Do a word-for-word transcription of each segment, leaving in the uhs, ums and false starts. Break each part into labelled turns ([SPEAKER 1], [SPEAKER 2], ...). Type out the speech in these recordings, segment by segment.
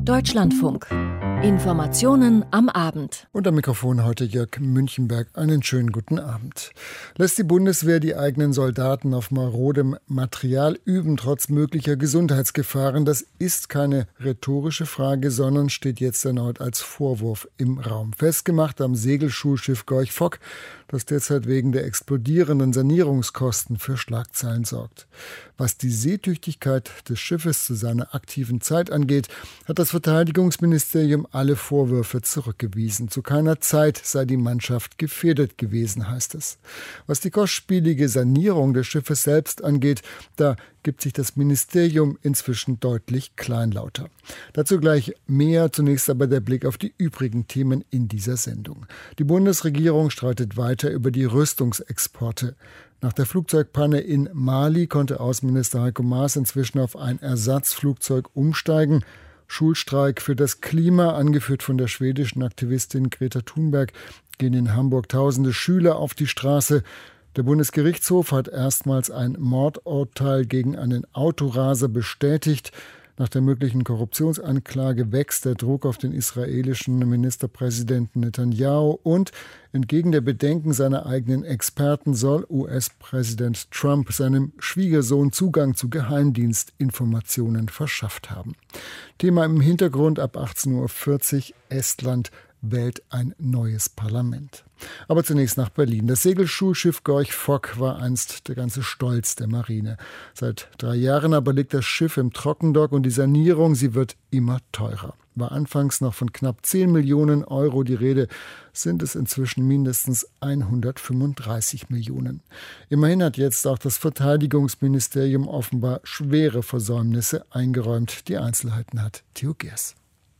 [SPEAKER 1] Deutschlandfunk. Informationen am Abend.
[SPEAKER 2] Und am Mikrofon heute Jörg Münchenberg. Einen schönen guten Abend. Lässt die Bundeswehr die eigenen Soldaten auf marodem Material üben, trotz möglicher Gesundheitsgefahren? Das ist keine rhetorische Frage, sondern steht jetzt erneut als Vorwurf im Raum. Festgemacht am Segelschulschiff Gorch Fock, das derzeit wegen der explodierenden Sanierungskosten für Schlagzeilen sorgt. Was die Seetüchtigkeit des Schiffes zu seiner aktiven Zeit angeht, hat das Verteidigungsministerium alle Vorwürfe zurückgewiesen. Zu keiner Zeit sei die Mannschaft gefährdet gewesen, heißt es. Was die kostspielige Sanierung des Schiffes selbst angeht, da gibt sich das Ministerium inzwischen deutlich kleinlauter. Dazu gleich mehr, zunächst aber der Blick auf die übrigen Themen in dieser Sendung. Die Bundesregierung streitet weiter über die Rüstungsexporte. Nach der Flugzeugpanne in Mali konnte Außenminister Heiko Maas inzwischen auf ein Ersatzflugzeug umsteigen. Schulstreik für das Klima, angeführt von der schwedischen Aktivistin Greta Thunberg, gehen in Hamburg tausende Schüler auf die Straße. Der Bundesgerichtshof hat erstmals ein Mordurteil gegen einen Autoraser bestätigt. Nach der möglichen Korruptionsanklage wächst der Druck auf den israelischen Ministerpräsidenten Netanyahu und entgegen der Bedenken seiner eigenen Experten soll U S-Präsident Trump seinem Schwiegersohn Zugang zu Geheimdienstinformationen verschafft haben. Thema im Hintergrund ab achtzehn Uhr vierzig: Estland wählt ein neues Parlament. Aber zunächst nach Berlin. Das Segelschulschiff Gorch Fock war einst der ganze Stolz der Marine. Seit drei Jahren aber liegt das Schiff im Trockendock und die Sanierung, sie wird immer teurer. War anfangs noch von knapp zehn Millionen Euro die Rede, sind es inzwischen mindestens hundertfünfunddreißig Millionen. Immerhin hat jetzt auch das Verteidigungsministerium offenbar schwere Versäumnisse eingeräumt. Die Einzelheiten hat Theo Gers.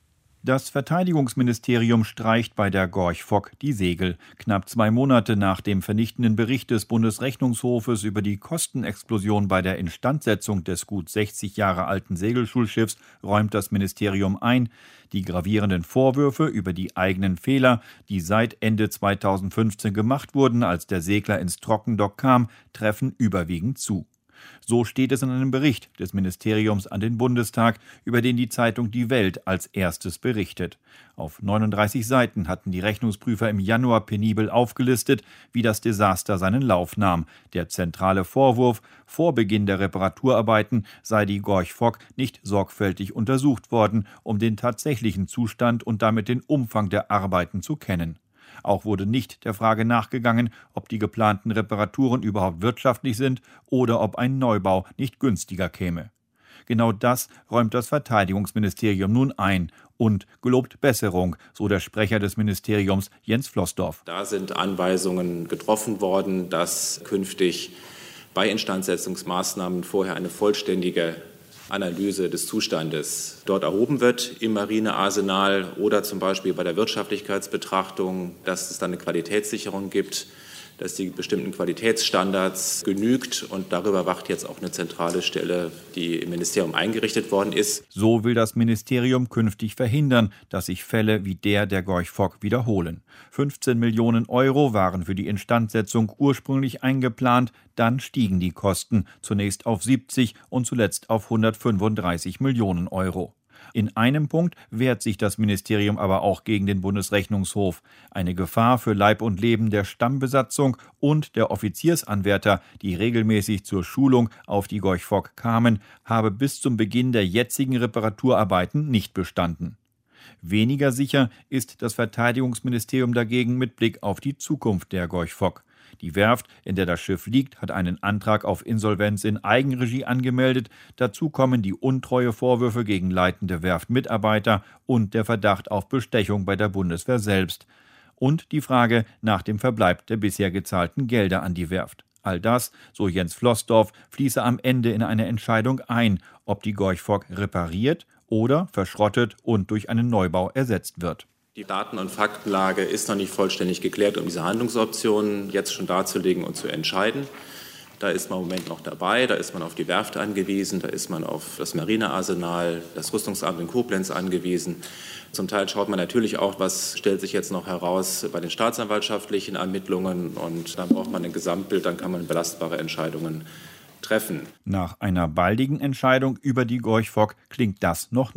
[SPEAKER 3] Das Verteidigungsministerium streicht bei der Gorch Fock die Segel. Knapp zwei Monate nach dem vernichtenden Bericht des Bundesrechnungshofes über die Kostenexplosion bei der Instandsetzung des gut sechzig Jahre alten Segelschulschiffs räumt das Ministerium ein, die gravierenden Vorwürfe über die eigenen Fehler, die seit Ende zweitausendfünfzehn gemacht wurden, als der Segler ins Trockendock kam, treffen überwiegend zu. So steht es in einem Bericht des Ministeriums an den Bundestag, über den die Zeitung Die Welt als erstes berichtet. Auf neununddreißig Seiten hatten die Rechnungsprüfer im Januar penibel aufgelistet, wie das Desaster seinen Lauf nahm. Der zentrale Vorwurf: vor Beginn der Reparaturarbeiten sei die Gorch Fock nicht sorgfältig untersucht worden, um den tatsächlichen Zustand und damit den Umfang der Arbeiten zu kennen. Auch wurde nicht der Frage nachgegangen, ob die geplanten Reparaturen überhaupt wirtschaftlich sind oder ob ein Neubau nicht günstiger käme. Genau das räumt das Verteidigungsministerium nun ein und gelobt Besserung, so der Sprecher des Ministeriums Jens Floßdorf.
[SPEAKER 4] Da sind Anweisungen getroffen worden, dass künftig bei Instandsetzungsmaßnahmen vorher eine vollständige Analyse des Zustandes dort erhoben wird im Marinearsenal oder zum Beispiel bei der Wirtschaftlichkeitsbetrachtung, dass es dann eine Qualitätssicherung gibt, dass die bestimmten Qualitätsstandards genügt, und darüber wacht jetzt auch eine zentrale Stelle, die im Ministerium eingerichtet worden ist.
[SPEAKER 3] So will das Ministerium künftig verhindern, dass sich Fälle wie der der Gorch Fock wiederholen. fünfzehn Millionen Euro waren für die Instandsetzung ursprünglich eingeplant, dann stiegen die Kosten zunächst auf siebzig und zuletzt auf hundertfünfunddreißig Millionen Euro. In einem Punkt wehrt sich das Ministerium aber auch gegen den Bundesrechnungshof. Eine Gefahr für Leib und Leben der Stammbesatzung und der Offiziersanwärter, die regelmäßig zur Schulung auf die Gorch Fock kamen, habe bis zum Beginn der jetzigen Reparaturarbeiten nicht bestanden. Weniger sicher ist das Verteidigungsministerium dagegen mit Blick auf die Zukunft der Gorch Fock. Die Werft, in der das Schiff liegt, hat einen Antrag auf Insolvenz in Eigenregie angemeldet. Dazu kommen die Untreuevorwürfe gegen leitende Werftmitarbeiter und der Verdacht auf Bestechung bei der Bundeswehr selbst. Und die Frage nach dem Verbleib der bisher gezahlten Gelder an die Werft. All das, so Jens Floßdorf, fließe am Ende in eine Entscheidung ein, ob die Gorch Fock repariert oder verschrottet und durch einen Neubau ersetzt wird.
[SPEAKER 4] Die Daten- und Faktenlage ist noch nicht vollständig geklärt, um diese Handlungsoptionen jetzt schon darzulegen und zu entscheiden. Da ist man im Moment noch dabei, da ist man auf die Werft angewiesen, da ist man auf das Marinearsenal, das Rüstungsamt in Koblenz angewiesen. Zum Teil schaut man natürlich auch, was stellt sich jetzt noch heraus bei den staatsanwaltschaftlichen Ermittlungen, und dann braucht man ein Gesamtbild, dann kann man belastbare Entscheidungen treffen.
[SPEAKER 3] Nach einer baldigen Entscheidung über die Gorch Fock klingt das noch nicht.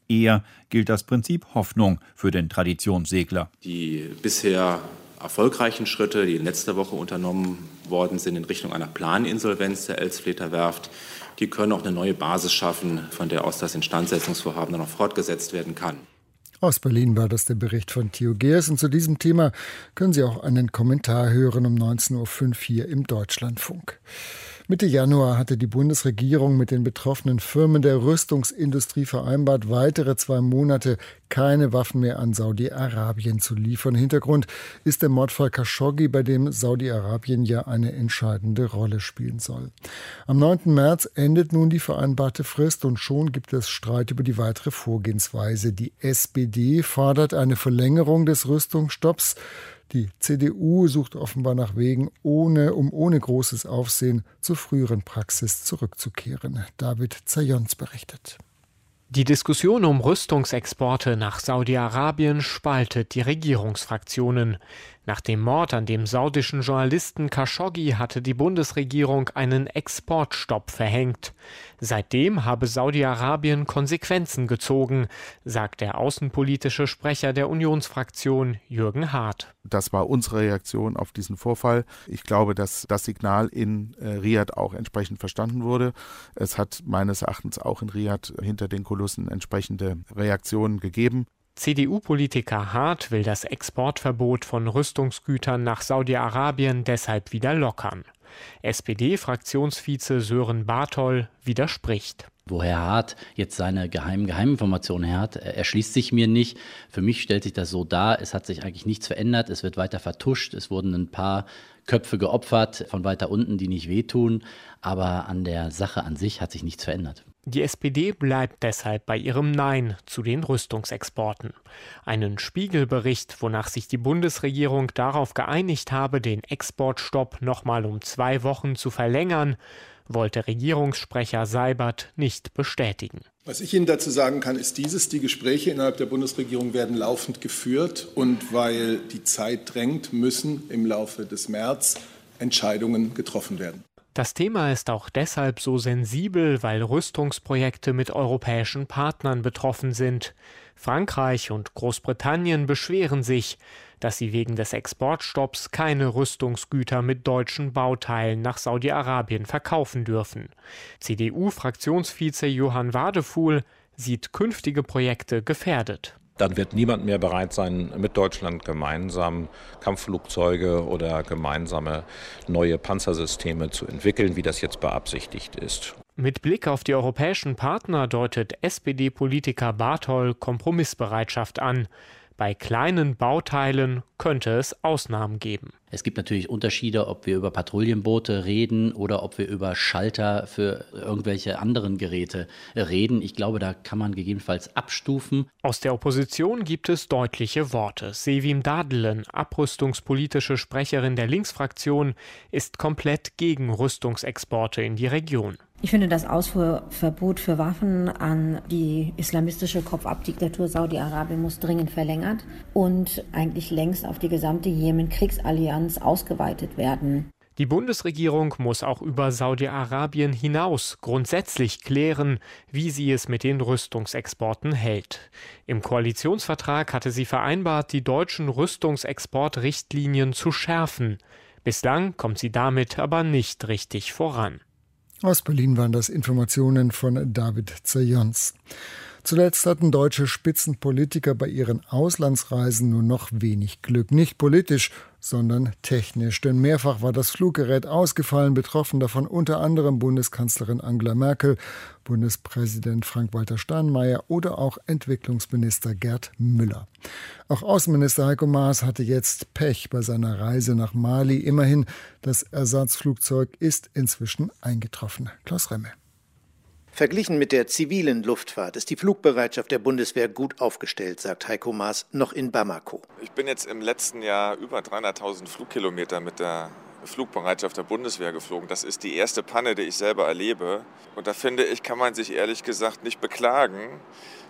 [SPEAKER 3] Eher gilt das Prinzip Hoffnung für den Traditionssegler.
[SPEAKER 4] Die bisher erfolgreichen Schritte, die in letzter Woche unternommen worden sind in Richtung einer Planinsolvenz der Elsfleter Werft, die können auch eine neue Basis schaffen, von der aus das Instandsetzungsvorhaben dann noch fortgesetzt werden kann.
[SPEAKER 2] Aus Berlin war das der Bericht von Theo Geers. Und zu diesem Thema können Sie auch einen Kommentar hören um neunzehn Uhr fünf hier im Deutschlandfunk. Mitte Januar hatte die Bundesregierung mit den betroffenen Firmen der Rüstungsindustrie vereinbart, weitere zwei Monate keine Waffen mehr an Saudi-Arabien zu liefern. Hintergrund ist der Mordfall Khashoggi, bei dem Saudi-Arabien ja eine entscheidende Rolle spielen soll. Am neunten März endet nun die vereinbarte Frist und schon gibt es Streit über die weitere Vorgehensweise. Die S P D fordert eine Verlängerung des Rüstungsstopps. Die C D U sucht offenbar nach Wegen, ohne, um ohne großes Aufsehen zur früheren Praxis zurückzukehren. David Zayons berichtet.
[SPEAKER 5] Die Diskussion um Rüstungsexporte nach Saudi-Arabien spaltet die Regierungsfraktionen. Nach dem Mord an dem saudischen Journalisten Khashoggi hatte die Bundesregierung einen Exportstopp verhängt. Seitdem habe Saudi-Arabien Konsequenzen gezogen, sagt der außenpolitische Sprecher der Unionsfraktion Jürgen Hart.
[SPEAKER 6] Das war unsere Reaktion auf diesen Vorfall. Ich glaube, dass das Signal in äh, Riad auch entsprechend verstanden wurde. Es hat meines Erachtens auch in Riad hinter den Kulissen entsprechende Reaktionen gegeben.
[SPEAKER 5] C D U-Politiker Hart will das Exportverbot von Rüstungsgütern nach Saudi-Arabien deshalb wieder lockern. S P D-Fraktionsvize Sören Barthol widerspricht.
[SPEAKER 7] Wo Herr Hart jetzt seine geheimen Geheiminformationen hat, erschließt sich mir nicht. Für mich stellt sich das so dar, es hat sich eigentlich nichts verändert, es wird weiter vertuscht, es wurden ein paar Köpfe geopfert von weiter unten, die nicht wehtun, aber an der Sache an sich hat sich nichts verändert.
[SPEAKER 5] Die S P D bleibt deshalb bei ihrem Nein zu den Rüstungsexporten. Einen Spiegelbericht, wonach sich die Bundesregierung darauf geeinigt habe, den Exportstopp nochmal um zwei Wochen zu verlängern, wollte Regierungssprecher Seibert nicht bestätigen.
[SPEAKER 8] Was ich Ihnen dazu sagen kann, ist dieses: Die Gespräche innerhalb der Bundesregierung werden laufend geführt, und weil die Zeit drängt, müssen im Laufe des März Entscheidungen getroffen werden.
[SPEAKER 5] Das Thema ist auch deshalb so sensibel, weil Rüstungsprojekte mit europäischen Partnern betroffen sind. Frankreich und Großbritannien beschweren sich, dass sie wegen des Exportstopps keine Rüstungsgüter mit deutschen Bauteilen nach Saudi-Arabien verkaufen dürfen. C D U-Fraktionsvize Johann Wadefuhl sieht künftige Projekte gefährdet.
[SPEAKER 9] Dann wird niemand mehr bereit sein, mit Deutschland gemeinsam Kampfflugzeuge oder gemeinsame neue Panzersysteme zu entwickeln, wie das jetzt beabsichtigt ist.
[SPEAKER 5] Mit Blick auf die europäischen Partner deutet S P D-Politiker Barthol Kompromissbereitschaft an. Bei kleinen Bauteilen könnte es Ausnahmen geben.
[SPEAKER 7] Es gibt natürlich Unterschiede, ob wir über Patrouillenboote reden oder ob wir über Schalter für irgendwelche anderen Geräte reden. Ich glaube, da kann man gegebenenfalls abstufen.
[SPEAKER 5] Aus der Opposition gibt es deutliche Worte. Sevim Dadelen, abrüstungspolitische Sprecherin der Linksfraktion, ist komplett gegen Rüstungsexporte in die Region.
[SPEAKER 10] Ich finde das Ausfuhrverbot für Waffen an die islamistische Kopfabdiktatur Saudi-Arabien muss dringend verlängert und eigentlich längst auf die gesamte Jemen-Kriegsallianz ausgeweitet werden.
[SPEAKER 5] Die Bundesregierung muss auch über Saudi-Arabien hinaus grundsätzlich klären, wie sie es mit den Rüstungsexporten hält. Im Koalitionsvertrag hatte sie vereinbart, die deutschen Rüstungsexportrichtlinien zu schärfen. Bislang kommt sie damit aber nicht richtig voran.
[SPEAKER 2] Aus Berlin waren das Informationen von David Zayons. Zuletzt hatten deutsche Spitzenpolitiker bei ihren Auslandsreisen nur noch wenig Glück. Nicht politisch, sondern technisch. Denn mehrfach war das Fluggerät ausgefallen, betroffen davon unter anderem Bundeskanzlerin Angela Merkel, Bundespräsident Frank-Walter Steinmeier oder auch Entwicklungsminister Gerd Müller. Auch Außenminister Heiko Maas hatte jetzt Pech bei seiner Reise nach Mali. Immerhin, das Ersatzflugzeug ist inzwischen eingetroffen. Klaus Remme.
[SPEAKER 11] Verglichen mit der zivilen Luftfahrt ist die Flugbereitschaft der Bundeswehr gut aufgestellt, sagt Heiko Maas noch in Bamako.
[SPEAKER 12] Ich bin jetzt im letzten Jahr über dreihunderttausend Flugkilometer mit der Flugbereitschaft der Bundeswehr geflogen. Das ist die erste Panne, die ich selber erlebe. Und da finde ich, kann man sich ehrlich gesagt nicht beklagen,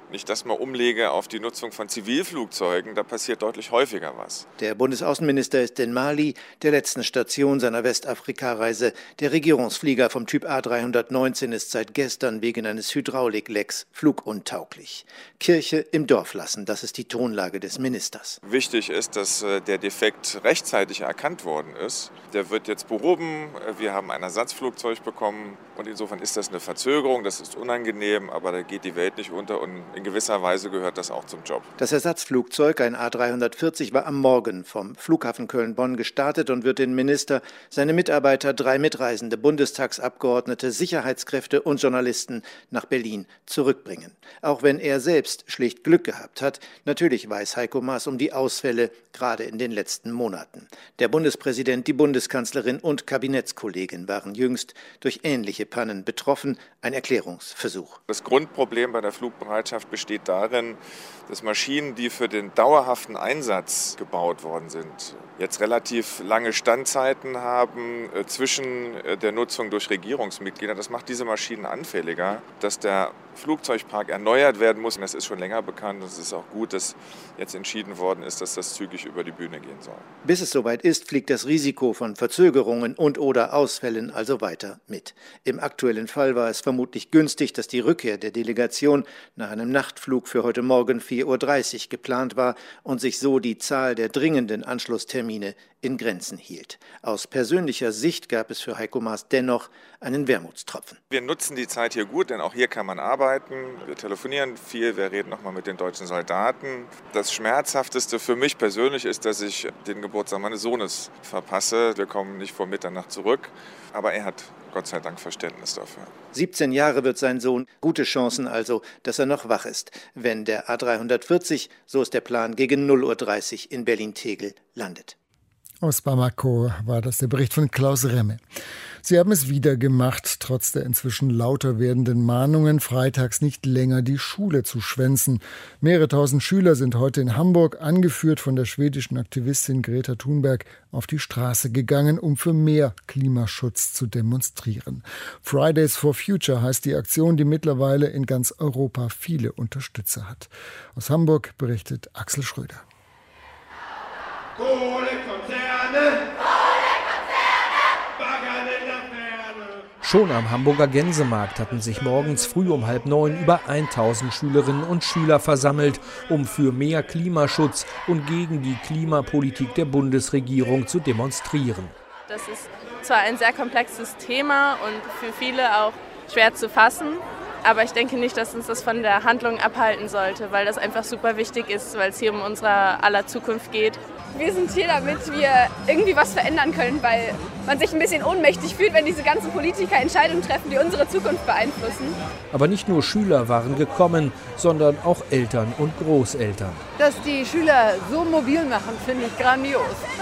[SPEAKER 12] Wenn ich das mal umlege auf die Nutzung von Zivilflugzeugen, da passiert deutlich häufiger was.
[SPEAKER 11] Der Bundesaußenminister ist in Mali, der letzten Station seiner Westafrika-Reise. Der Regierungsflieger vom Typ A dreihundertneunzehn ist seit gestern wegen eines Hydrauliklecks fluguntauglich. Kirche im Dorf lassen, das ist die Tonlage des Ministers.
[SPEAKER 12] Wichtig ist, dass der Defekt rechtzeitig erkannt worden ist. Der wird jetzt behoben. Wir haben ein Ersatzflugzeug bekommen und insofern ist das eine Verzögerung. Das ist unangenehm, aber da geht die Welt nicht unter und in gewisser Weise gehört das auch zum Job.
[SPEAKER 11] Das Ersatzflugzeug, ein A dreihundertvierzig, war am Morgen vom Flughafen Köln-Bonn gestartet und wird den Minister, seine Mitarbeiter, drei Mitreisende, Bundestagsabgeordnete, Sicherheitskräfte und Journalisten nach Berlin zurückbringen. Auch wenn er selbst schlicht Glück gehabt hat, natürlich weiß Heiko Maas um die Ausfälle, gerade in den letzten Monaten. Der Bundespräsident, die Bundeskanzlerin und Kabinettskollegin waren jüngst durch ähnliche Pannen betroffen. Ein Erklärungsversuch.
[SPEAKER 12] Das Grundproblem bei der Flugbereitschaft besteht darin, dass Maschinen, die für den dauerhaften Einsatz gebaut worden sind, jetzt relativ lange Standzeiten haben äh, zwischen äh, der Nutzung durch Regierungsmitglieder. Das macht diese Maschinen anfälliger, dass der Flugzeugpark erneuert werden muss. Das ist schon länger bekannt. Es ist auch gut, dass jetzt entschieden worden ist, dass das zügig über die Bühne gehen soll.
[SPEAKER 11] Bis es soweit ist, fliegt das Risiko von Verzögerungen und oder Ausfällen also weiter mit. Im aktuellen Fall war es vermutlich günstig, dass die Rückkehr der Delegation nach einem Nachtflug für heute Morgen vier Uhr dreißig geplant war und sich so die Zahl der dringenden Anschlusstermine in Grenzen hielt. Aus persönlicher Sicht gab es für Heiko Maas dennoch einen Wermutstropfen.
[SPEAKER 12] Wir nutzen die Zeit hier gut, denn auch hier kann man arbeiten. Wir telefonieren viel, wir reden nochmal mit den deutschen Soldaten. Das Schmerzhafteste für mich persönlich ist, dass ich den Geburtstag meines Sohnes verpasse. Wir kommen nicht vor Mitternacht zurück, aber er hat Gott sei Dank Verständnis dafür.
[SPEAKER 11] siebzehn Jahre wird sein Sohn. Gute Chancen also, dass er noch wach ist, wenn der A dreihundertvierzig, so ist der Plan, gegen null Uhr dreißig in Berlin-Tegel landet.
[SPEAKER 2] Aus Bamako war das der Bericht von Klaus Remme. Sie haben es wieder gemacht, trotz der inzwischen lauter werdenden Mahnungen, freitags nicht länger die Schule zu schwänzen. Mehrere tausend Schüler sind heute in Hamburg, angeführt von der schwedischen Aktivistin Greta Thunberg, auf die Straße gegangen, um für mehr Klimaschutz zu demonstrieren. Fridays for Future heißt die Aktion, die mittlerweile in ganz Europa viele Unterstützer hat. Aus Hamburg berichtet Axel Schröder.
[SPEAKER 13] Kohlekonzerne! Schon am Hamburger Gänsemarkt hatten sich morgens früh um halb neun über tausend Schülerinnen und Schüler versammelt, um für mehr Klimaschutz und gegen die Klimapolitik der Bundesregierung zu demonstrieren.
[SPEAKER 14] Das ist zwar ein sehr komplexes Thema und für viele auch schwer zu fassen, aber ich denke nicht, dass uns das von der Handlung abhalten sollte, weil das einfach super wichtig ist, weil es hier um unsere aller Zukunft geht.
[SPEAKER 15] Wir sind hier, damit wir irgendwie was verändern können, weil man sich ein bisschen ohnmächtig fühlt, wenn diese ganzen Politiker Entscheidungen treffen, die unsere Zukunft beeinflussen.
[SPEAKER 13] Aber nicht nur Schüler waren gekommen, sondern auch Eltern und Großeltern.
[SPEAKER 16] Dass die Schüler so mobil machen, finde ich grandios.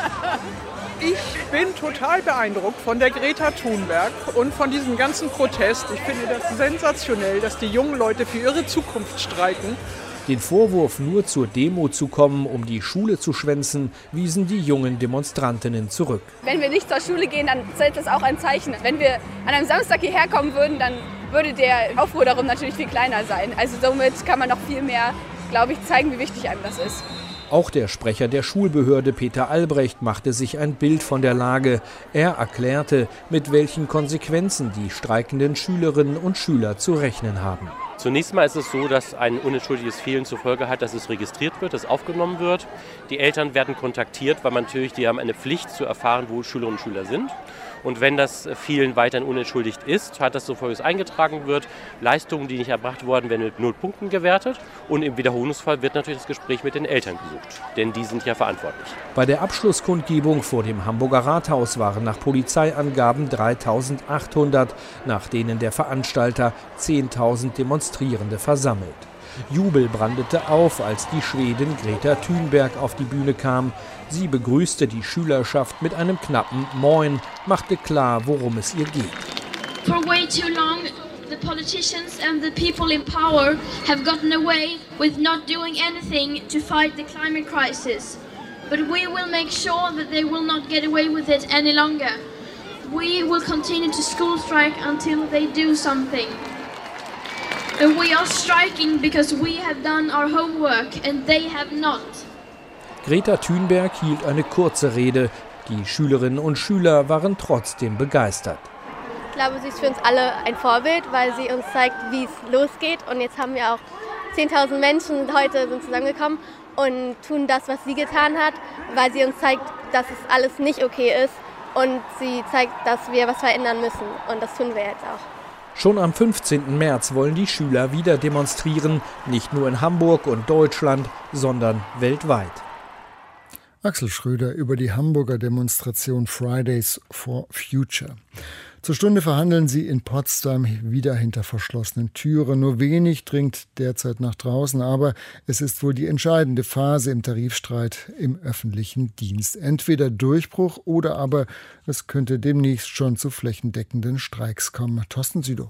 [SPEAKER 17] Ich bin total beeindruckt von der Greta Thunberg und von diesem ganzen Protest. Ich finde das sensationell, dass die jungen Leute für ihre Zukunft streiken.
[SPEAKER 13] Den Vorwurf, nur zur Demo zu kommen, um die Schule zu schwänzen, wiesen die jungen Demonstrantinnen zurück.
[SPEAKER 15] Wenn wir nicht zur Schule gehen, dann ist das auch ein Zeichen. Wenn wir an einem Samstag hierher kommen würden, dann würde der Aufruhr darum natürlich viel kleiner sein. Also somit kann man noch viel mehr, glaube ich, zeigen, wie wichtig einem das ist.
[SPEAKER 13] Auch der Sprecher der Schulbehörde Peter Albrecht machte sich ein Bild von der Lage. Er erklärte, mit welchen Konsequenzen die streikenden Schülerinnen und Schüler zu rechnen haben.
[SPEAKER 18] Zunächst mal ist es so, dass ein unentschuldigtes Fehlen zur Folge hat, dass es registriert wird, dass aufgenommen wird. Die Eltern werden kontaktiert, weil man natürlich, die haben eine Pflicht zu erfahren, wo Schülerinnen und Schüler sind. Und wenn das Fehlen weiterhin unentschuldigt ist, hat das so Folgendes eingetragen wird. Leistungen, die nicht erbracht worden, werden mit null Punkten gewertet. Und im Wiederholungsfall wird natürlich das Gespräch mit den Eltern gesucht, denn die sind ja verantwortlich.
[SPEAKER 13] Bei der Abschlusskundgebung vor dem Hamburger Rathaus waren nach Polizeiangaben dreitausendachthundert, nach denen der Veranstalter zehntausend Demonstrierende versammelt. Jubel brandete auf, als die Schwedin Greta Thunberg auf die Bühne kam. Sie begrüßte die Schülerschaft mit einem knappen Moin, machte klar, worum es ihr geht.
[SPEAKER 19] For way too long, the politicians and the people in power have gotten away with not doing anything to fight the climate crisis. But we will make sure that they will not get away with it any longer. We will continue to school strike until they do something. And we are striking because we have done our homework and they have not.
[SPEAKER 13] Greta Thunberg hielt eine kurze Rede. Die Schülerinnen und Schüler waren trotzdem begeistert.
[SPEAKER 20] Ich glaube, sie ist für uns alle ein Vorbild, weil sie uns zeigt, wie es losgeht. Und jetzt haben wir auch zehntausend Menschen heute sind zusammengekommen und tun das, was sie getan hat, weil sie uns zeigt, dass es alles nicht okay ist. Und sie zeigt, dass wir was verändern müssen. Und das tun wir jetzt auch.
[SPEAKER 13] Schon am fünfzehnten März wollen die Schüler wieder demonstrieren. Nicht nur in Hamburg und Deutschland, sondern weltweit.
[SPEAKER 2] Axel Schröder über die Hamburger Demonstration Fridays for Future. Zur Stunde verhandeln sie in Potsdam wieder hinter verschlossenen Türen. Nur wenig dringt derzeit nach draußen, aber es ist wohl die entscheidende Phase im Tarifstreit im öffentlichen Dienst. Entweder Durchbruch oder aber es könnte demnächst schon zu flächendeckenden Streiks kommen. Thorsten Südow.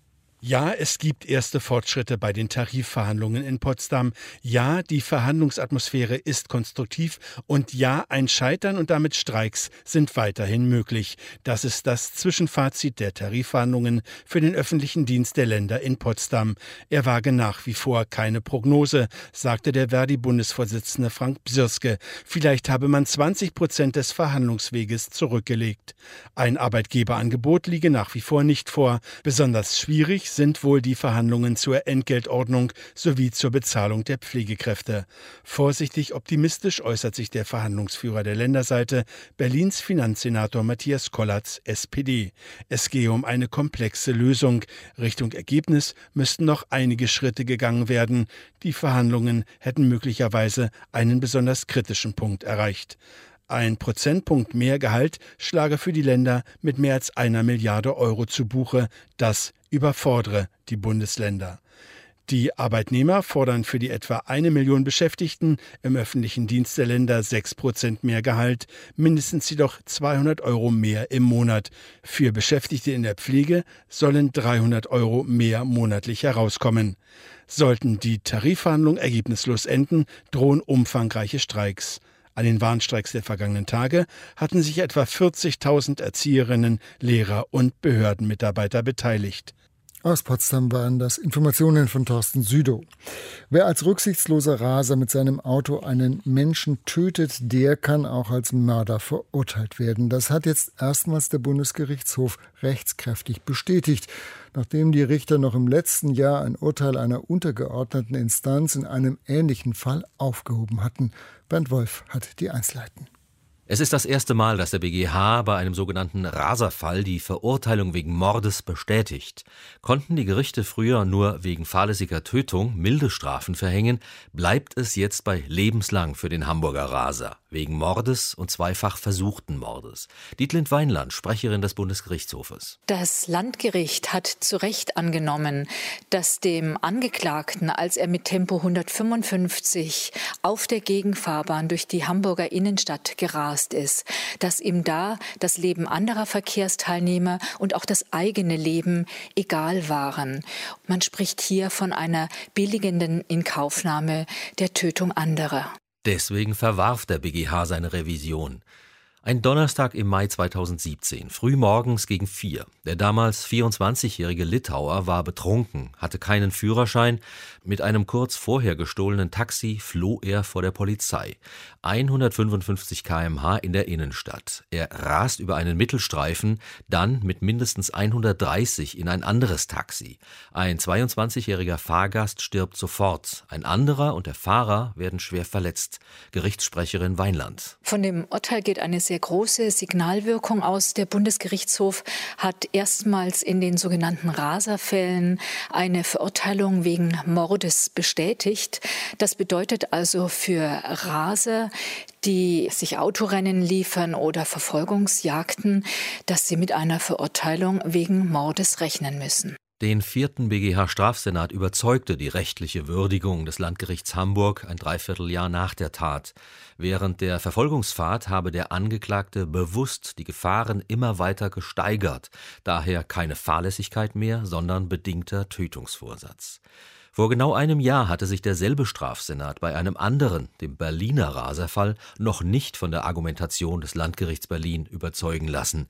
[SPEAKER 21] Ja, es gibt erste Fortschritte bei den Tarifverhandlungen in Potsdam. Ja, die Verhandlungsatmosphäre ist konstruktiv. Und ja, ein Scheitern und damit Streiks sind weiterhin möglich. Das ist das Zwischenfazit der Tarifverhandlungen für den öffentlichen Dienst der Länder in Potsdam. Er wage nach wie vor keine Prognose, sagte der Verdi-Bundesvorsitzende Frank Bsirske. Vielleicht habe man zwanzig Prozent des Verhandlungsweges zurückgelegt. Ein Arbeitgeberangebot liege nach wie vor nicht vor. Besonders schwierig sind wohl die Verhandlungen zur Entgeltordnung sowie zur Bezahlung der Pflegekräfte. Vorsichtig optimistisch äußert sich der Verhandlungsführer der Länderseite, Berlins Finanzsenator Matthias Kollatz, S P D. Es gehe um eine komplexe Lösung. Richtung Ergebnis müssten noch einige Schritte gegangen werden. Die Verhandlungen hätten möglicherweise einen besonders kritischen Punkt erreicht. Ein Prozentpunkt mehr Gehalt schlage für die Länder mit mehr als einer Milliarde Euro zu Buche. Das überfordere die Bundesländer. Die Arbeitnehmer fordern für die etwa eine Million Beschäftigten im öffentlichen Dienst der Länder sechs Prozent mehr Gehalt, mindestens jedoch zweihundert Euro mehr im Monat. Für Beschäftigte in der Pflege sollen dreihundert Euro mehr monatlich herauskommen. Sollten die Tarifverhandlungen ergebnislos enden, drohen umfangreiche Streiks. An den Warnstreiks der vergangenen Tage hatten sich etwa vierzigtausend Erzieherinnen, Lehrer und Behördenmitarbeiter beteiligt.
[SPEAKER 2] Aus Potsdam waren das Informationen von Thorsten Südow. Wer als rücksichtsloser Raser mit seinem Auto einen Menschen tötet, der kann auch als Mörder verurteilt werden. Das hat jetzt erstmals der Bundesgerichtshof rechtskräftig bestätigt, nachdem die Richter noch im letzten Jahr ein Urteil einer untergeordneten Instanz in einem ähnlichen Fall aufgehoben hatten. Bernd Wolf hat die Einzelheiten.
[SPEAKER 22] Es ist das erste Mal, dass der B G H bei einem sogenannten Raserfall die Verurteilung wegen Mordes bestätigt. Konnten die Gerichte früher nur wegen fahrlässiger Tötung milde Strafen verhängen, bleibt es jetzt bei lebenslang für den Hamburger Raser. Wegen Mordes und zweifach versuchten Mordes. Dietlind Weinland, Sprecherin des Bundesgerichtshofes.
[SPEAKER 23] Das Landgericht hat zu Recht angenommen, dass dem Angeklagten, als er mit Tempo hundertfünfundfünfzig auf der Gegenfahrbahn durch die Hamburger Innenstadt gerast ist, dass ihm da das Leben anderer Verkehrsteilnehmer und auch das eigene Leben egal waren. Man spricht hier von einer billigenden Inkaufnahme der Tötung anderer.
[SPEAKER 22] Deswegen verwarf der B G H seine Revision. Ein Donnerstag im Mai zweitausendsiebzehn, frühmorgens gegen vier. Der damals vierundzwanzigjährige Litauer war betrunken, hatte keinen Führerschein. Mit einem kurz vorher gestohlenen Taxi floh er vor der Polizei. hundertfünfundfünfzig Kilometer pro Stunde in der Innenstadt. Er rast über einen Mittelstreifen, dann mit mindestens hundertdreißig in ein anderes Taxi. Ein zweiundzwanzigjähriger Fahrgast stirbt sofort. Ein anderer und der Fahrer werden schwer verletzt. Gerichtssprecherin Weinland.
[SPEAKER 23] Von dem Urteil geht eine sehr große Signalwirkung aus. Der Bundesgerichtshof hat erstmals in den sogenannten Raserfällen eine Verurteilung wegen Mordes bestätigt. Das bedeutet also für Raser, die sich Autorennen liefern oder Verfolgungsjagden, dass sie mit einer Verurteilung wegen Mordes rechnen müssen.
[SPEAKER 22] Den vierten B G H-Strafsenat überzeugte die rechtliche Würdigung des Landgerichts Hamburg ein Dreivierteljahr nach der Tat. Während der Verfolgungsfahrt habe der Angeklagte bewusst die Gefahren immer weiter gesteigert. Daher keine Fahrlässigkeit mehr, sondern bedingter Tötungsvorsatz. Vor genau einem Jahr hatte sich derselbe Strafsenat bei einem anderen, dem Berliner Raserfall, noch nicht von der Argumentation des Landgerichts Berlin überzeugen lassen.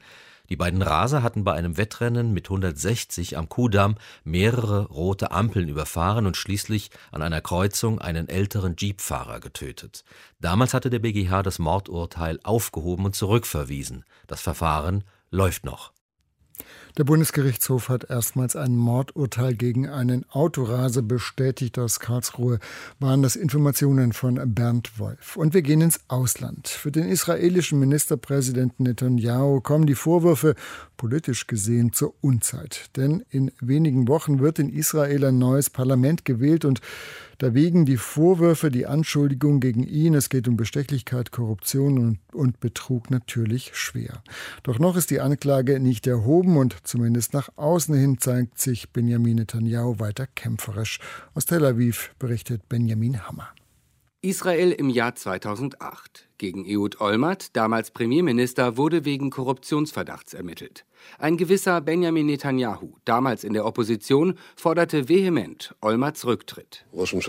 [SPEAKER 22] Die beiden Raser hatten bei einem Wettrennen mit hundertsechzig am Kudamm mehrere rote Ampeln überfahren und schließlich an einer Kreuzung einen älteren Jeep-Fahrer getötet. Damals hatte der B G H das Mordurteil aufgehoben und zurückverwiesen. Das Verfahren läuft noch.
[SPEAKER 2] Der Bundesgerichtshof hat erstmals ein Mordurteil gegen einen Autoraser bestätigt. Aus Karlsruhe waren das Informationen von Bernd Wolf. Und wir gehen ins Ausland. Für den israelischen Ministerpräsidenten Netanyahu kommen die Vorwürfe politisch gesehen zur Unzeit. Denn in wenigen Wochen wird in Israel ein neues Parlament gewählt und da wiegen die Vorwürfe, die Anschuldigungen gegen ihn, es geht um Bestechlichkeit, Korruption und, und Betrug, natürlich schwer. Doch noch ist die Anklage nicht erhoben und zumindest nach außen hin zeigt sich Benjamin Netanyahu weiter kämpferisch. Aus Tel Aviv berichtet Benjamin Hammer.
[SPEAKER 1] Israel im Jahr zweitausendacht. Gegen Ehud Olmert, damals Premierminister, wurde wegen Korruptionsverdachts ermittelt. Ein gewisser Benjamin Netanyahu, damals in der Opposition, forderte vehement Olmerts Rücktritt.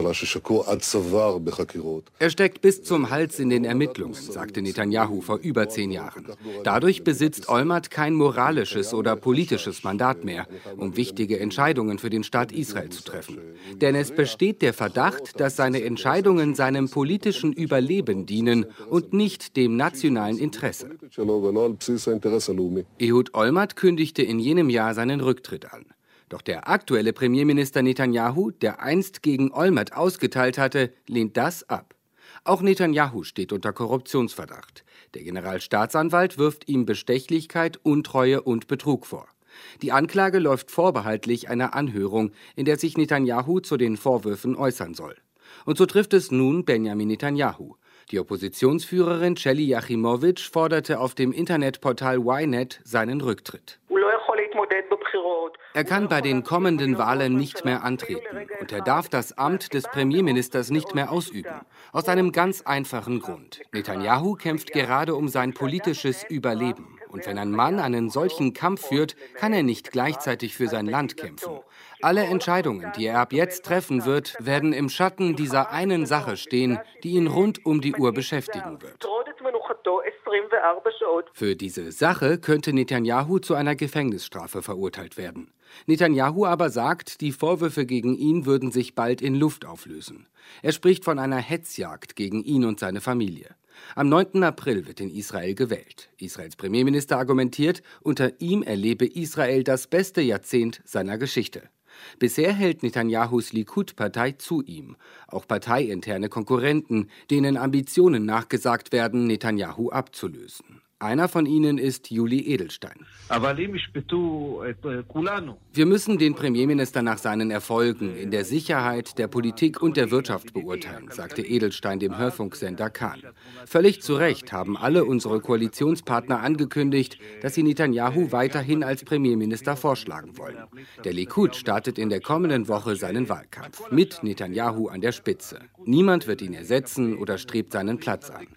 [SPEAKER 1] Er steckt bis zum Hals in den Ermittlungen, sagte Netanyahu vor über zehn Jahren. Dadurch besitzt Olmert kein moralisches oder politisches Mandat mehr, um wichtige Entscheidungen für den Staat Israel zu treffen. Denn es besteht der Verdacht, dass seine Entscheidungen seinem politischen Überleben dienen und nicht dem nationalen Interesse. Ehud Olmert kündigte in jenem Jahr seinen Rücktritt an. Doch der aktuelle Premierminister Netanyahu, der einst gegen Olmert ausgeteilt hatte, lehnt das ab. Auch Netanyahu steht unter Korruptionsverdacht. Der Generalstaatsanwalt wirft ihm Bestechlichkeit, Untreue und Betrug vor. Die Anklage läuft vorbehaltlich einer Anhörung, in der sich Netanyahu zu den Vorwürfen äußern soll. Und so trifft es nun Benjamin Netanyahu. Die Oppositionsführerin Sheli Yachimowitsch forderte auf dem Internetportal Ynet seinen Rücktritt. Er kann bei den kommenden Wahlen nicht mehr antreten und er darf das Amt des Premierministers nicht mehr ausüben. Aus einem ganz einfachen Grund. Netanyahu kämpft gerade um sein politisches Überleben. Und wenn ein Mann einen solchen Kampf führt, kann er nicht gleichzeitig für sein Land kämpfen. Alle Entscheidungen, die er ab jetzt treffen wird, werden im Schatten dieser einen Sache stehen, die ihn rund um die Uhr beschäftigen wird. Für diese Sache könnte Netanyahu zu einer Gefängnisstrafe verurteilt werden. Netanyahu aber sagt, die Vorwürfe gegen ihn würden sich bald in Luft auflösen. Er spricht von einer Hetzjagd gegen ihn und seine Familie. Am neunten April wird in Israel gewählt. Israels Premierminister argumentiert, unter ihm erlebe Israel das beste Jahrzehnt seiner Geschichte. Bisher hält Netanyahus Likud-Partei zu ihm. Auch parteiinterne Konkurrenten, denen Ambitionen nachgesagt werden, Netanyahu abzulösen. Einer von ihnen ist Juli Edelstein. Wir müssen den Premierminister nach seinen Erfolgen in der Sicherheit, der Politik und der Wirtschaft beurteilen, sagte Edelstein dem Hörfunksender Kan. Völlig zu Recht haben alle unsere Koalitionspartner angekündigt, dass sie Netanyahu weiterhin als Premierminister vorschlagen wollen. Der Likud startet in der kommenden Woche seinen Wahlkampf, mit Netanyahu an der Spitze. Niemand wird ihn ersetzen oder strebt seinen Platz an.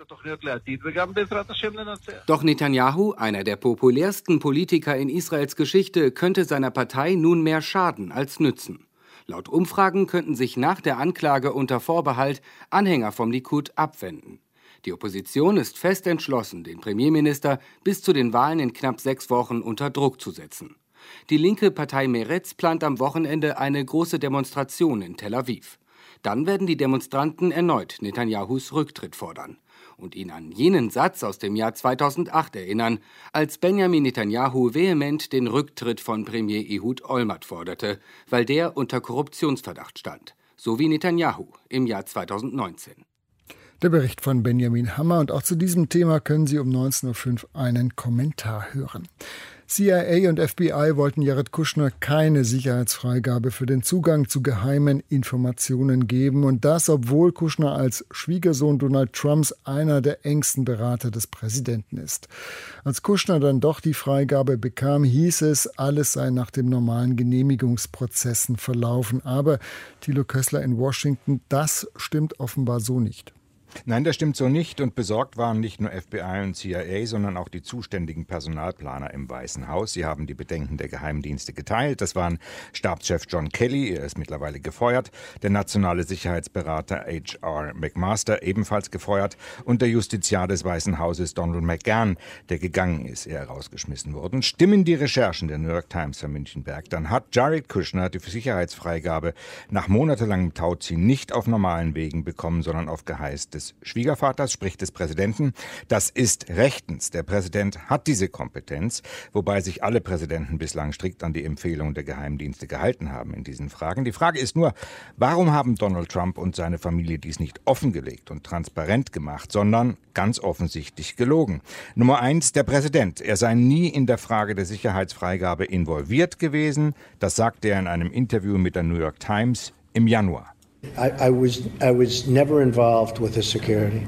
[SPEAKER 1] Doch Netanyahu, einer der populärsten Politiker in Israels Geschichte, könnte seiner Partei nun mehr schaden als nützen. Laut Umfragen könnten sich nach der Anklage unter Vorbehalt Anhänger vom Likud abwenden. Die Opposition ist fest entschlossen, den Premierminister bis zu den Wahlen in knapp sechs Wochen unter Druck zu setzen. Die linke Partei Meretz plant am Wochenende eine große Demonstration in Tel Aviv. Dann werden die Demonstranten erneut Netanyahus Rücktritt fordern und ihn an jenen Satz aus dem Jahr zweitausendacht erinnern, als Benjamin Netanyahu vehement den Rücktritt von Premier Ehud Olmert forderte, weil der unter Korruptionsverdacht stand, so wie Netanyahu im Jahr zweitausendneunzehn.
[SPEAKER 2] Der Bericht von Benjamin Hammer, und auch zu diesem Thema können Sie um neunzehn Uhr fünf einen Kommentar hören. C I A und F B I wollten Jared Kushner keine Sicherheitsfreigabe für den Zugang zu geheimen Informationen geben. Und das, obwohl Kushner als Schwiegersohn Donald Trumps einer der engsten Berater des Präsidenten ist. Als Kushner dann doch die Freigabe bekam, hieß es, alles sei nach den normalen Genehmigungsprozessen verlaufen. Aber Thilo Kössler in Washington, das stimmt offenbar so nicht.
[SPEAKER 3] Nein, das stimmt so nicht. Und besorgt waren nicht nur F B I und C I A, sondern auch die zuständigen Personalplaner im Weißen Haus. Sie haben die Bedenken der Geheimdienste geteilt. Das waren Stabschef John Kelly, er ist mittlerweile gefeuert, der nationale Sicherheitsberater H R McMaster, ebenfalls gefeuert, und der Justiziar des Weißen Hauses Donald McGahn, der gegangen ist, ehe er rausgeschmissen wurde. Stimmen die Recherchen der New York Times für Münchenberg, dann hat Jared Kushner die Sicherheitsfreigabe nach monatelangem Tauziehen nicht auf normalen Wegen bekommen, sondern auf Geheiß des Schwiegervaters, sprich des Präsidenten. Das ist rechtens. Der Präsident hat diese Kompetenz, wobei sich alle Präsidenten bislang strikt an die Empfehlungen der Geheimdienste gehalten haben in diesen Fragen. Die Frage ist nur, warum haben Donald Trump und seine Familie dies nicht offengelegt und transparent gemacht, sondern ganz offensichtlich gelogen? Nummer eins, der Präsident. Er sei nie in der Frage der Sicherheitsfreigabe involviert gewesen. Das sagte er in einem Interview mit der New York Times im Januar.
[SPEAKER 4] I, I was, I was never involved with the security.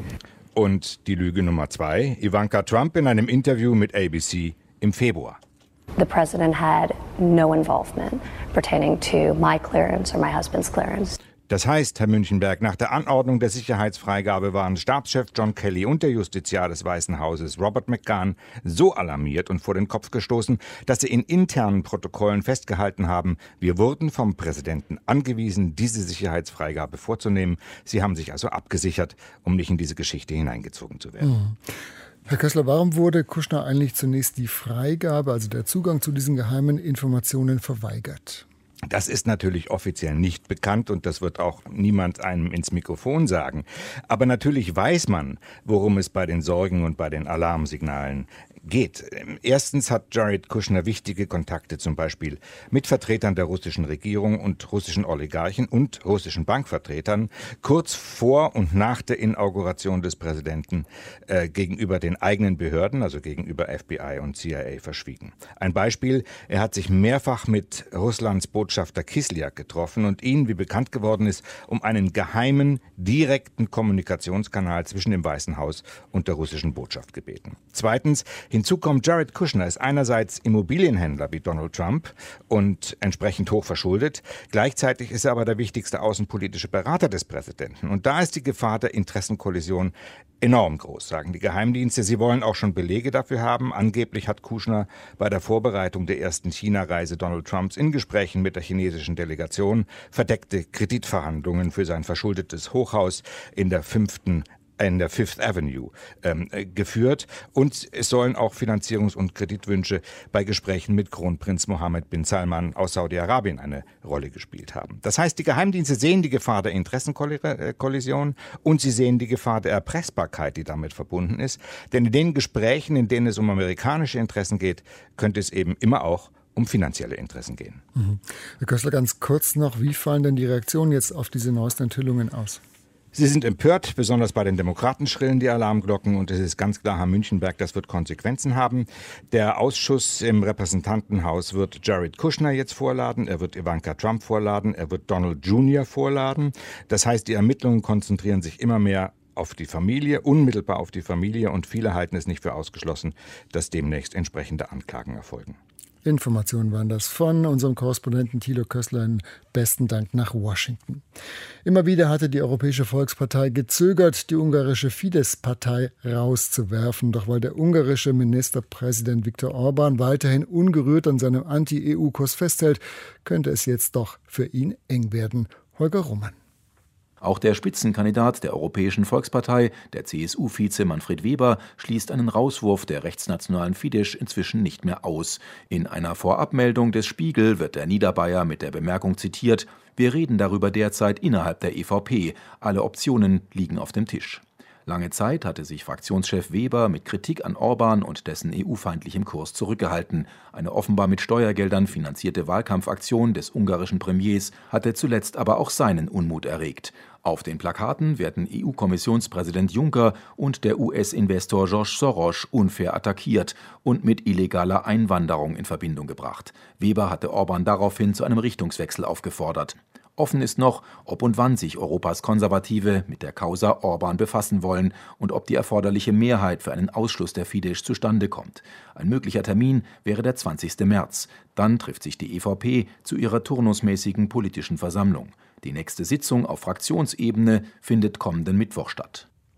[SPEAKER 3] Und die Lüge Nummer zwei, Ivanka Trump in einem Interview mit A B C im Februar.
[SPEAKER 6] The president had no involvement pertaining to my clearance or my husband's clearance.
[SPEAKER 3] Das heißt, Herr Münchenberg, nach der Anordnung der Sicherheitsfreigabe waren Stabschef John Kelly und der Justiziar des Weißen Hauses Robert McGahn so alarmiert und vor den Kopf gestoßen, dass sie in internen Protokollen festgehalten haben, wir wurden vom Präsidenten angewiesen, diese Sicherheitsfreigabe vorzunehmen. Sie haben sich also abgesichert, um nicht in diese Geschichte hineingezogen zu werden.
[SPEAKER 2] Mhm. Herr Kössler, warum wurde Kushner eigentlich zunächst die Freigabe, also der Zugang zu diesen geheimen Informationen, verweigert?
[SPEAKER 3] Das ist natürlich offiziell nicht bekannt und das wird auch niemand einem ins Mikrofon sagen. Aber natürlich weiß man, worum es bei den Sorgen und bei den Alarmsignalen geht. Erstens hat Jared Kushner wichtige Kontakte zum Beispiel mit Vertretern der russischen Regierung und russischen Oligarchen und russischen Bankvertretern kurz vor und nach der Inauguration des Präsidenten äh, gegenüber den eigenen Behörden, also gegenüber F B I und C I A, verschwiegen. Ein Beispiel, er hat sich mehrfach mit Russlands Botschafter Kislyak getroffen und ihn, wie bekannt geworden ist, um einen geheimen, direkten Kommunikationskanal zwischen dem Weißen Haus und der russischen Botschaft gebeten. Zweitens, hinzu kommt, Jared Kushner ist einerseits Immobilienhändler wie Donald Trump und entsprechend hoch verschuldet. Gleichzeitig ist er aber der wichtigste außenpolitische Berater des Präsidenten. Und da ist die Gefahr der Interessenkollision enorm groß, sagen die Geheimdienste. Sie wollen auch schon Belege dafür haben. Angeblich hat Kushner bei der Vorbereitung der ersten China-Reise Donald Trumps in Gesprächen mit der chinesischen Delegation verdeckte Kreditverhandlungen für sein verschuldetes Hochhaus in der fünften in der Fifth Avenue ähm, geführt. Und es sollen auch Finanzierungs- und Kreditwünsche bei Gesprächen mit Kronprinz Mohammed bin Salman aus Saudi-Arabien eine Rolle gespielt haben. Das heißt, die Geheimdienste sehen die Gefahr der Interessenkollision und sie sehen die Gefahr der Erpressbarkeit, die damit verbunden ist. Denn in den Gesprächen, in denen es um amerikanische Interessen geht, könnte es eben immer auch um finanzielle Interessen gehen.
[SPEAKER 2] Mhm. Herr Kössler, ganz kurz noch, wie fallen denn die Reaktionen jetzt auf diese neuesten Enthüllungen aus?
[SPEAKER 3] Sie sind empört, besonders bei den Demokraten schrillen die Alarmglocken und es ist ganz klar, Herr Münchenberg, das wird Konsequenzen haben. Der Ausschuss im Repräsentantenhaus wird Jared Kushner jetzt vorladen, er wird Ivanka Trump vorladen, er wird Donald Junior vorladen. Das heißt, die Ermittlungen konzentrieren sich immer mehr auf die Familie, unmittelbar auf die Familie und viele halten es nicht für ausgeschlossen, dass demnächst entsprechende Anklagen erfolgen.
[SPEAKER 2] Informationen waren das von unserem Korrespondenten Thilo Kössler. Besten Dank nach Washington. Immer wieder hatte die Europäische Volkspartei gezögert, die ungarische Fidesz-Partei rauszuwerfen. Doch weil der ungarische Ministerpräsident Viktor Orbán weiterhin ungerührt an seinem Anti-E U-Kurs festhält, könnte es jetzt doch für ihn eng werden. Holger Roman.
[SPEAKER 24] Auch der Spitzenkandidat der Europäischen Volkspartei, der C S U-Vize Manfred Weber, schließt einen Rauswurf der rechtsnationalen Fidesz inzwischen nicht mehr aus. In einer Vorabmeldung des Spiegel wird der Niederbayer mit der Bemerkung zitiert: Wir reden darüber derzeit innerhalb der E V P. Alle Optionen liegen auf dem Tisch. Lange Zeit hatte sich Fraktionschef Weber mit Kritik an Orbán und dessen E U-feindlichem Kurs zurückgehalten. Eine offenbar mit Steuergeldern finanzierte Wahlkampfaktion des ungarischen Premiers hatte zuletzt aber auch seinen Unmut erregt. Auf den Plakaten werden E U-Kommissionspräsident Juncker und der U S-Investor George Soros unfair attackiert und mit illegaler Einwanderung in Verbindung gebracht. Weber hatte Orbán daraufhin zu einem Richtungswechsel aufgefordert. Offen ist noch, ob und wann sich Europas Konservative mit der Causa Orbán befassen wollen und ob die erforderliche Mehrheit für einen Ausschluss der Fidesz zustande kommt. Ein möglicher Termin wäre der zwanzigsten März. Dann trifft sich die E V P zu ihrer turnusmäßigen politischen Versammlung. Die nächste Sitzung auf Fraktionsebene findet kommenden Mittwoch statt.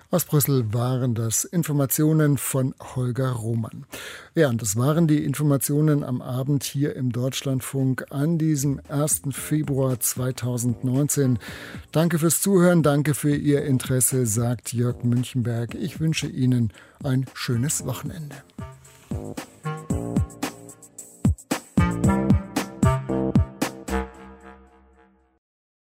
[SPEAKER 2] Aus Brüssel waren das Informationen von Holger Roman. Ja, und das waren die Informationen am Abend hier im Deutschlandfunk an diesem ersten Februar zweitausendneunzehn. Danke fürs Zuhören, danke für Ihr Interesse, sagt Jörg Münchenberg. Ich wünsche Ihnen ein schönes Wochenende.